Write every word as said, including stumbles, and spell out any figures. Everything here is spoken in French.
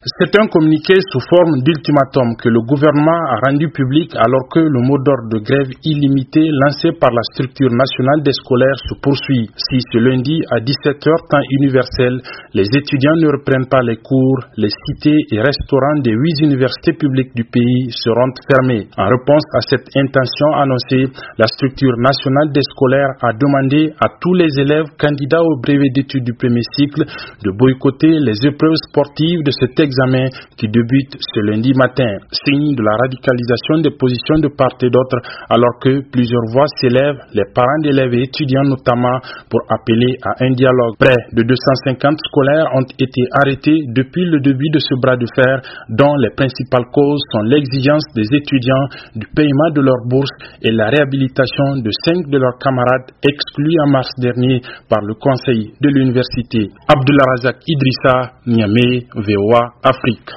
C'est un communiqué sous forme d'ultimatum que le gouvernement a rendu public alors que le mot d'ordre de grève illimité lancé par la structure nationale des scolaires se poursuit. Si ce lundi à dix-sept heures temps universel, les étudiants ne reprennent pas les cours, les cités et restaurants des huit universités publiques du pays seront fermés. En réponse à cette intention annoncée, la structure nationale des scolaires a demandé à tous les élèves candidats au brevet d'études du premier cycle de boycotter les épreuves sportives de cet examen qui débute ce lundi matin. Signe de la radicalisation des positions de part et d'autre, alors que plusieurs voix s'élèvent, les parents d'élèves et étudiants notamment, pour appeler à un dialogue. Près de deux cent cinquante scolaires ont été arrêtés depuis le début de ce bras de fer, dont les principales causes sont l'exigence des étudiants du paiement de leurs bourses et la réhabilitation de cinq de leurs camarades exclus en mars dernier par le conseil de l'université. Abdullah Razak Idrissa, Niamey, V O A Afrique.